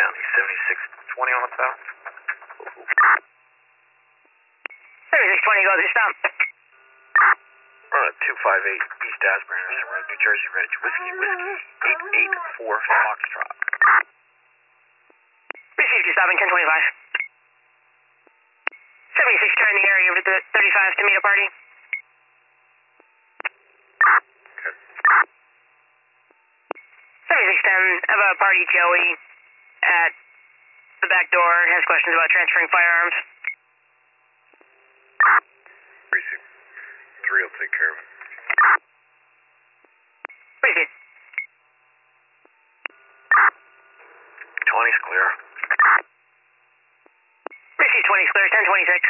County, 7620 on the south. 7620, go to stop. Run at 258 East Asbury Anderson Road, New Jersey Ridge, Whiskey 884 Foxtrot. Received you stopping 1025. 76 turn the area over the 35 to meet a party. Okay. 7610, have a party Joey at the back door, has questions about transferring firearms. Received. 3 will take care of it. Received. 20's clear. Received 20's clear, 1026.